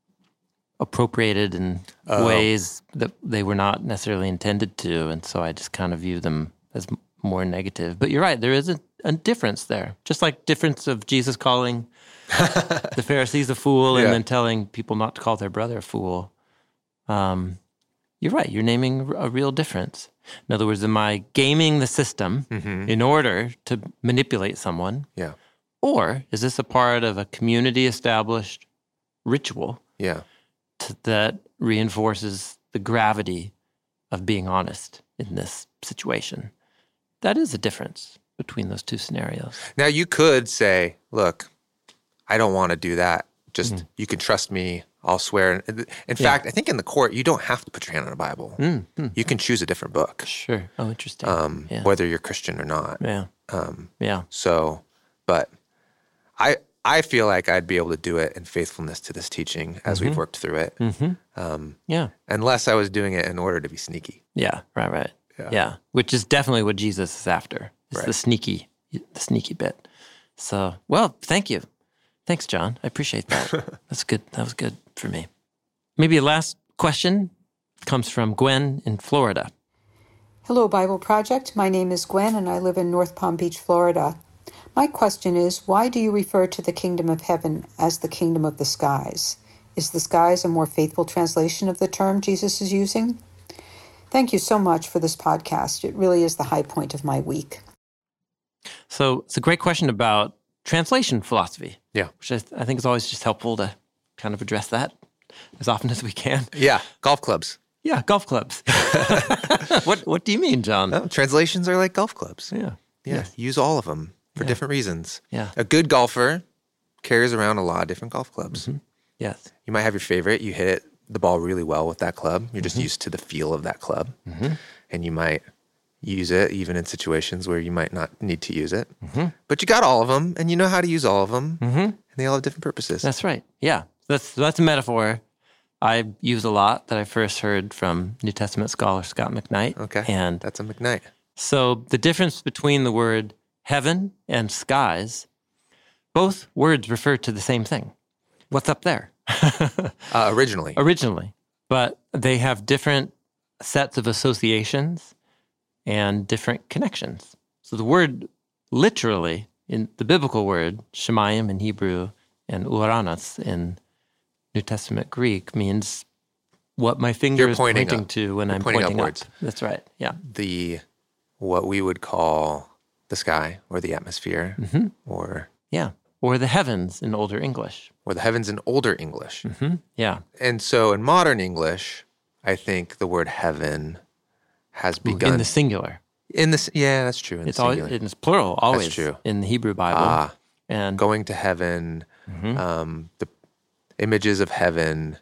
appropriated in oh. ways that they were not necessarily intended to. And so I just kind of view them as more negative. But you're right, there is a, a difference there. Just like difference of Jesus calling the Pharisees a fool and Yeah. then telling people not to call their brother a fool. Um, you're right, you're naming a real difference. In other words, am I gaming the system Mm-hmm. in order to manipulate someone? Yeah. Or is this a part of a community-established ritual Yeah. t- that reinforces the gravity of being honest in this situation? That is a difference between those two scenarios. Now you could say, look, I don't want to do that. Just, you can trust me. I'll swear. In in fact, I think in the court, you don't have to put your hand on a Bible. Mm-hmm. You can choose a different book, Sure. Oh, interesting. um, yeah. whether you're Christian or not. yeah. Um, Yeah. so, but I I feel like I'd be able to do it in faithfulness to this teaching as we've worked through it, Mm-hmm. um, Yeah. unless I was doing it in order to be sneaky. Yeah. Right. Right. Yeah. Yeah. Which is definitely what Jesus is after. It's Right. the sneaky, the sneaky bit. So, well, thank you. Thanks, John. I appreciate that. That's good. That was good for me. Maybe a last question comes from Gwen in Florida. Hello, Bible Project. My name is Gwen, and I live in North Palm Beach, Florida. My question is, why do you refer to the kingdom of heaven as the kingdom of the skies? Is the skies a more faithful translation of the term Jesus is using? Thank you so much for this podcast. It really is the high point of my week. So it's a great question about translation philosophy. Yeah. Which I, I think is always just helpful to kind of address that as often as we can. Yeah, golf clubs. Yeah, golf clubs. what What do you mean, John? No, translations are like golf clubs. Yeah. Yeah, Yes. use all of them for Yeah. different reasons. Yeah. A good golfer carries around a lot of different golf clubs. Yes. You might have your favorite. You hit the ball really well with that club. You're just used to the feel of that club. And you might use it even in situations where you might not need to use it. But you got all of them, and you know how to use all of them. And they all have different purposes. That's right. Yeah. That's that's a metaphor I use a lot that I first heard from New Testament scholar Scott McKnight. Okay. And That's a McKnight. so the difference between the word heaven and skies, both words refer to the same thing. What's up there? Uh, originally. Originally. But they have different sets of associations and different connections. So the word literally, in the biblical word, Shemayim in Hebrew and Uranos in New Testament Greek, means what my finger You're is pointing pointing up. to when You're I'm pointing pointing, upwards. up. That's right. Yeah. The, what we would call the sky or the atmosphere or, Yeah. Or the heavens in Older English. or the heavens in Older English. Yeah. And so in modern English, I think the word heaven has begun In the singular. in this. Yeah, that's true. In It's the always singular. it's plural always true. in the Hebrew Bible. Ah, and going to heaven, um, the images of heaven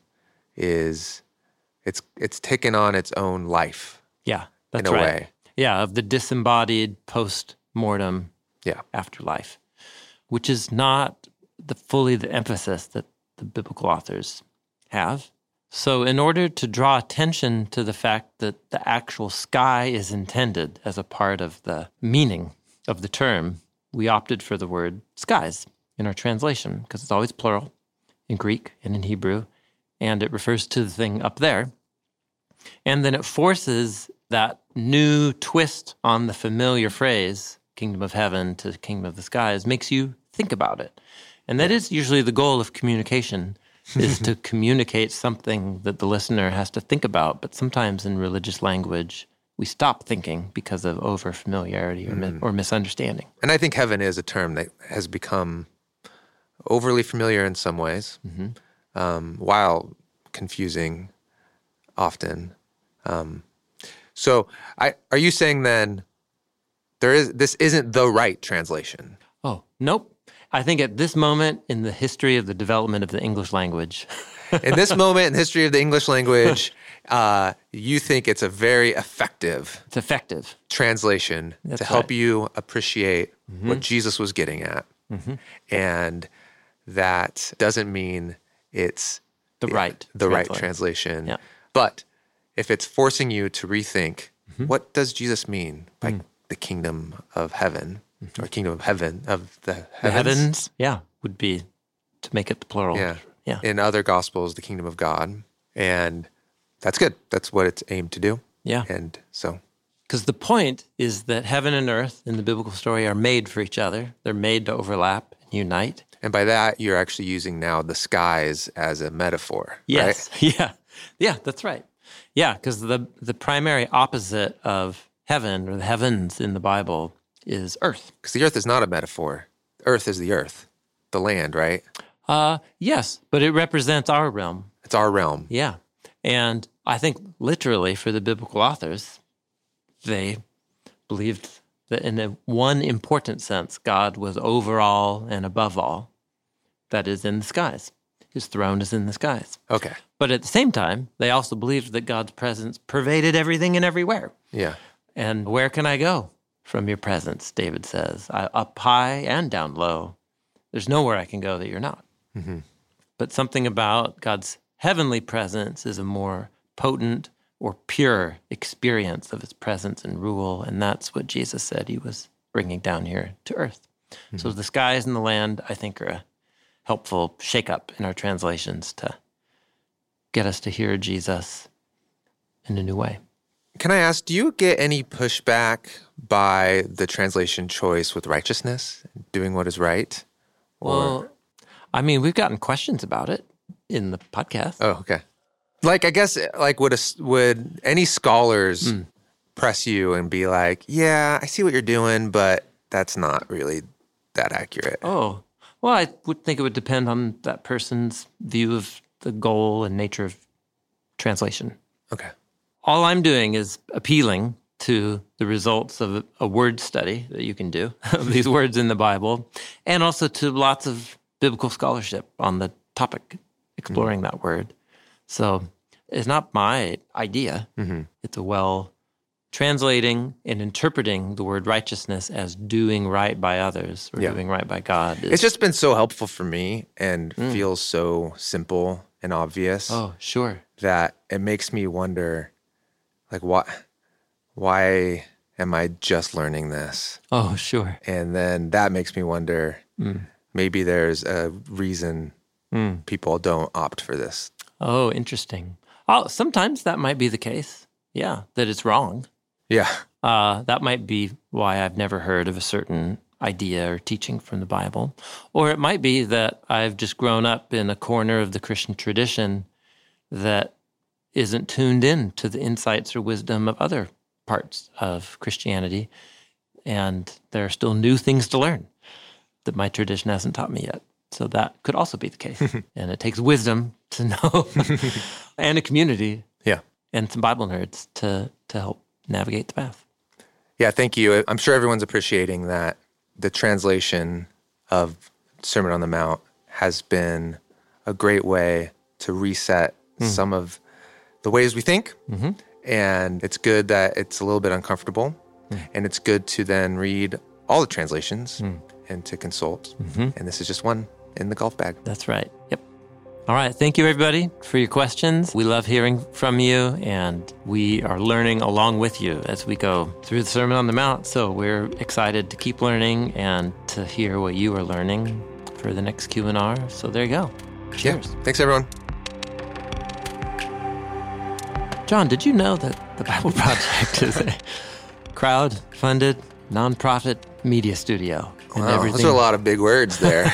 is it's it's taken on its own life yeah, that's in a right. way. Yeah, of the disembodied post-mortem Yeah. afterlife, which is not the fully the emphasis that the biblical authors have. So in order to draw attention to the fact that the actual sky is intended as a part of the meaning of the term, we opted for the word skies in our translation because it's always plural in Greek and in Hebrew, and it refers to the thing up there. And then it forces that new twist on the familiar phrase, kingdom of heaven to kingdom of the skies, makes you think about it. And that is usually the goal of communication, is to communicate something that the listener has to think about. But sometimes in religious language, we stop thinking because of over-familiarity or, mi- or misunderstanding. And I think heaven is a term that has become overly familiar in some ways, um, while confusing often. Um, so, I are you saying then there is this isn't the right translation? Oh, nope. I think at this moment in the history of the development of the English language, In this moment in the history of the English language, uh, you think it's a very effective it's effective. translation That's to help right. you appreciate what Jesus was getting at. And that doesn't mean it's The right the right translation. translation. Yeah. But if it's forcing you to rethink, what does Jesus mean by the kingdom of heaven or kingdom of heaven of the heavens? The heavens, yeah, would be to make it the plural. Yeah. Yeah. In other gospels, the kingdom of God. And that's good. That's what it's aimed to do. Yeah. And so Because the point is that heaven and earth in the biblical story are made for each other. They're made to overlap and unite. And by that, you're actually using now the skies as a metaphor, yes. right? Yeah. Yeah, that's right. Yeah, because the, the primary opposite of heaven or the heavens in the Bible is earth. Because the earth is not a metaphor. Earth is the earth, the land, right? Uh, yes, but it represents our realm. It's our realm. Yeah. And I think literally for the biblical authors, they believed that in a one important sense, God was over all and above all. That is in the skies. His throne is in the skies. Okay. But at the same time, they also believed that God's presence pervaded everything and everywhere. Yeah. And where can I go from your presence, David says, I, up high and down low. There's nowhere I can go that you're not. Mm-hmm. But something about God's heavenly presence is a more potent or pure experience of his presence and rule, and that's what Jesus said he was bringing down here to earth. Mm-hmm. So the skies and the land, I think, are a helpful shake-up in our translations to get us to hear Jesus in a new way. Can I ask, do you get any pushback by the translation choice with righteousness, doing what is right? Or... Well, I mean, we've gotten questions about it in the podcast. Oh, okay. Like, I guess, like, would a, would any scholars mm. press you and be like, yeah, I see what you're doing, but that's not really that accurate? Oh, well, I would think it would depend on that person's view of the goal and nature of translation. Okay. All I'm doing is appealing to the results of a, a word study that you can do of these words in the Bible, and also to lots of biblical scholarship on the topic, exploring mm-hmm. that word. So it's not my idea. Mm-hmm. It's a well translating and interpreting the word righteousness as doing right by others or yeah. doing right by God. Is, it's just been so helpful for me and mm. feels so simple and obvious. Oh, sure. That it makes me wonder, like, why, why am I just learning this? Oh, sure. And then that makes me wonder, mm. maybe there's a reason mm. people don't opt for this. Oh, interesting. Oh, sometimes that might be the case. Yeah, that it's wrong. Yeah. Uh, that might be why I've never heard of a certain idea or teaching from the Bible. Or it might be that I've just grown up in a corner of the Christian tradition that isn't tuned in to the insights or wisdom of other parts of Christianity. And there are still new things to learn that my tradition hasn't taught me yet. So that could also be the case. And it takes wisdom to know and a community yeah, and some Bible nerds to, to help navigate the path. Yeah, thank you. I'm sure everyone's appreciating that the translation of Sermon on the Mount has been a great way to reset mm. some of the ways we think. Mm-hmm. And it's good that it's a little bit uncomfortable. Mm. And it's good to then read all the translations mm. and to consult. Mm-hmm. And this is just one in the golf bag. That's right. Yep. All right. Thank you, everybody, for your questions. We love hearing from you, and we are learning along with you as we go through the Sermon on the Mount. So we're excited to keep learning and to hear what you are learning for the next Q and R. So there you go. Cheers. Yeah. Thanks, everyone. John, did you know that the Bible Project is a crowd-funded, nonprofit media studio? Wow, everything... those are a lot of big words there.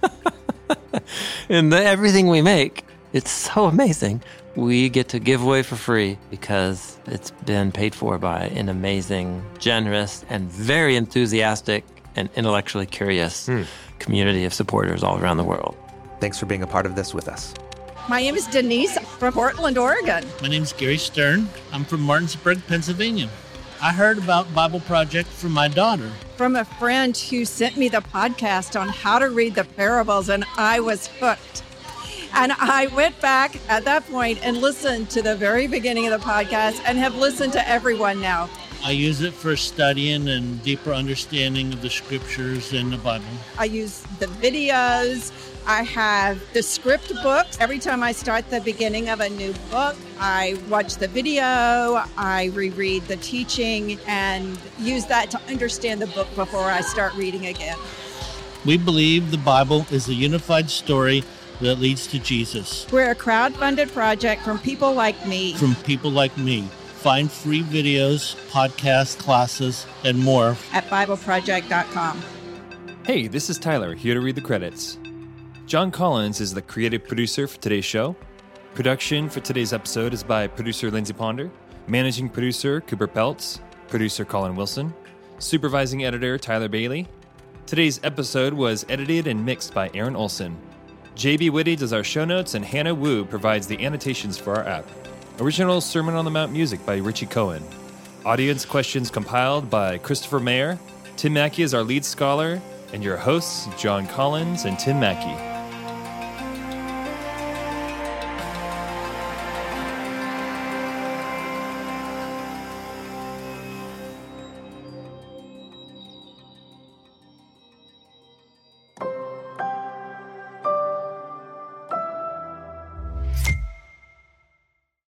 And the, everything we make, it's so amazing. We get to give away for free because it's been paid for by an amazing, generous, and very enthusiastic and intellectually curious hmm. community of supporters all around the world. Thanks for being a part of this with us. My name is Denise from Portland, Oregon. My name is Gary Stern. I'm from Martinsburg, Pennsylvania. I heard about Bible Project from my daughter. From a friend who sent me the podcast on how to read the parables, and I was hooked. And I went back at that point and listened to the very beginning of the podcast and have listened to everyone now. I use it for studying and deeper understanding of the scriptures and the Bible. I use the videos. I have the script books. Every time I start the beginning of a new book, I watch the video, I reread the teaching, and use that to understand the book before I start reading again. We believe the Bible is a unified story that leads to Jesus. We're a crowd-funded project from people like me. From people like me. Find free videos, podcasts, classes, and more at Bible Project dot com. Hey, this is Tyler, here to read the credits. John Collins is the creative producer for today's show. Production for today's episode is by producer Lindsay Ponder, managing producer Cooper Peltz, producer Colin Wilson, supervising editor Tyler Bailey. Today's episode was edited and mixed by Aaron Olson. J B Whitty does our show notes, and Hannah Wu provides the annotations for our app. Original Sermon on the Mount music by Richie Cohen. Audience questions compiled by Christopher Mayer. Tim Mackey is our lead scholar, and your hosts, John Collins and Tim Mackey.